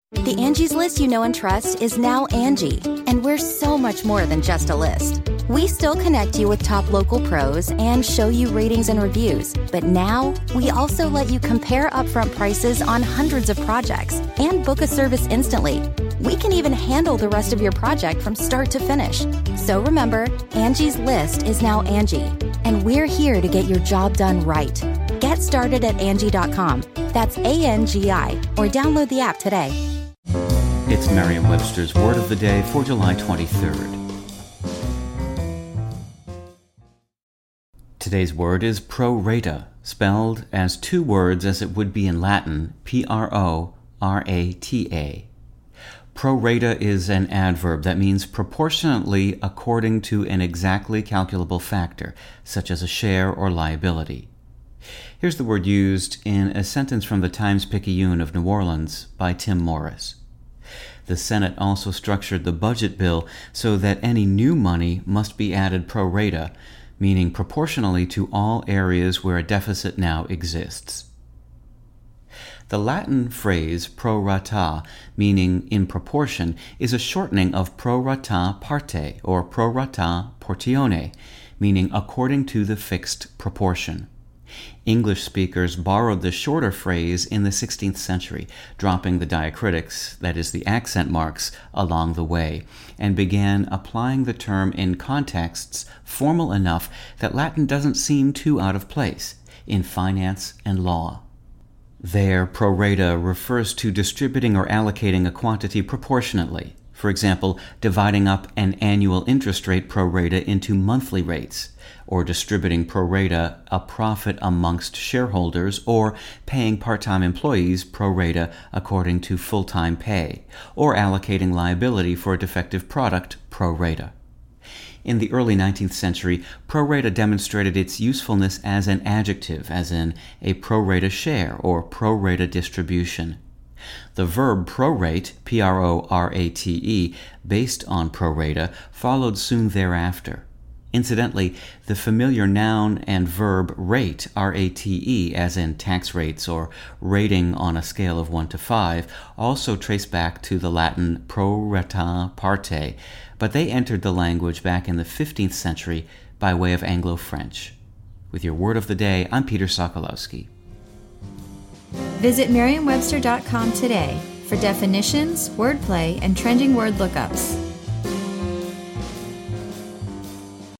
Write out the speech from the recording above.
The Angie's List you know and trust is now Angie, and we're so much more than just a list. We still connect you with top local pros and show you ratings and reviews, but now we also let you compare upfront prices on hundreds of projects and book a service instantly. We can even handle the rest of your project from start to finish. So remember, Angie's List is now Angie, and we're here to get your job done right. Get started at Angie.com. That's ANGI, or download the app today. It's Merriam-Webster's Word of the Day for July 23rd. Today's word is pro rata, spelled as two words as it would be in Latin, Prorata. Pro rata is an adverb that means proportionately according to an exactly calculable factor, such as a share or liability. Here's the word used in a sentence from the Times-Picayune of New Orleans by Tim Morris. The Senate also structured the budget bill so that any new money must be added pro rata, meaning proportionally to all areas where a deficit now exists. The Latin phrase pro rata, meaning in proportion, is a shortening of pro rata parte or pro rata portione, meaning according to the fixed proportion. English speakers borrowed the shorter phrase in the 16th century, dropping the diacritics, that is, the accent marks, along the way, and began applying the term in contexts formal enough that Latin doesn't seem too out of place in finance and law. There, pro rata refers to distributing or allocating a quantity proportionately. For example, dividing up an annual interest rate pro rata into monthly rates, or distributing pro rata a profit amongst shareholders, or paying part-time employees pro rata according to full-time pay, or allocating liability for a defective product pro rata. In the early 19th century, pro rata demonstrated its usefulness as an adjective, as in a pro rata share or pro rata distribution. The verb prorate, Prorate, based on pro rata, followed soon thereafter. Incidentally, the familiar noun and verb rate, Rate, as in tax rates or rating on a scale of 1 to 5, also trace back to the Latin pro rata parte, but they entered the language back in the 15th century by way of Anglo-French. With your Word of the Day, I'm Peter Sokolowski. Visit Merriam-Webster.com today for definitions, wordplay, and trending word lookups.